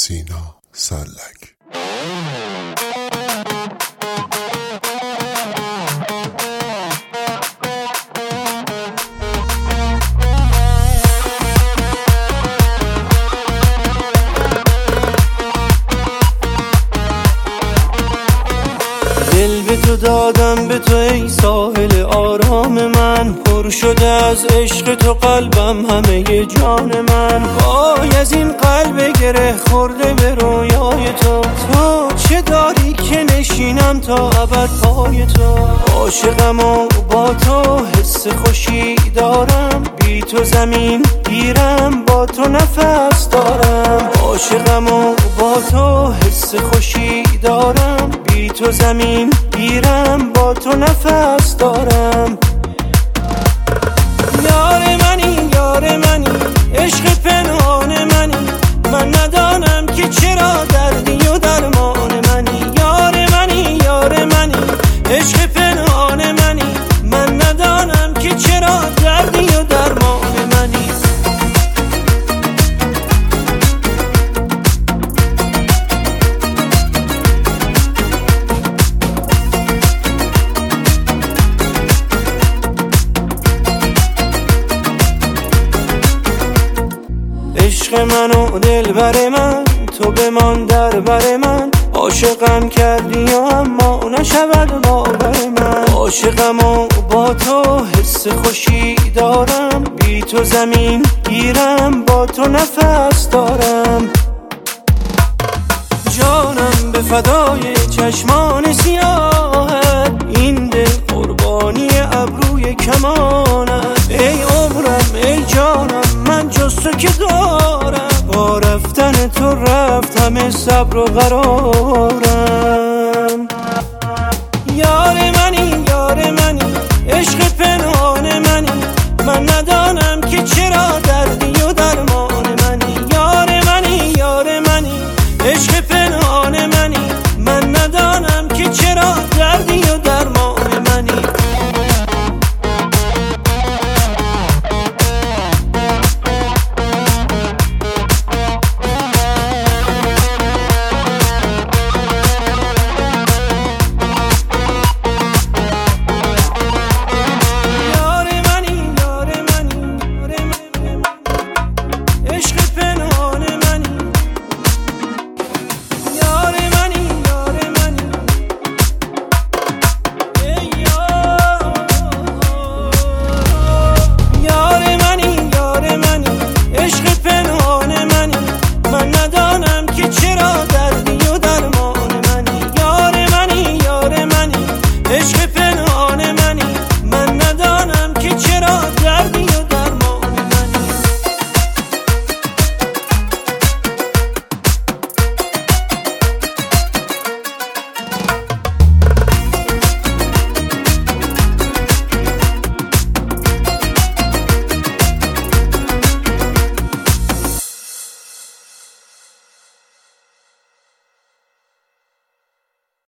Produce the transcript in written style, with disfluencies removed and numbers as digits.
سینا سلک. دل به تو دادم، به تو ای ساحل آرام من، پر شده از عشق تو قلبم، همه جان من. وای از این قلب گره خورده به رویای تو، تو چه داری که نشینم تا ابد پای تو. عاشقم و با تو حس خوشی دارم، بی تو زمین گیرم، با تو نفس دارم. عاشقم و با تو حس خوشی دارم، بی تو زمین گیرم، با تو نفس دارم. یار منی یار منی، عشق پنهان منی، من ندانم که چرا دردی و درمان منی. یار منی یار منی، عشق پنهان منی، من ندانم که چرا دردی و درمان منی. عشق من و دلبر من، تو بمان در بر من. عاشقم کردی و اما نشود باور من. عاشقم و با تو حس خوشی دارم، بی تو زمین گیرم، با تو نفس دارم. جانم به فدای چشمان سیاهت، این دل قربانی ابروی کمانت. ای عمرم ای جانم، من جز تو که دارم، با رفتن تو رفت همه صبر و قرارم. یار منی یار منی، عشق پنهان منی، من ندانم که چرا دردی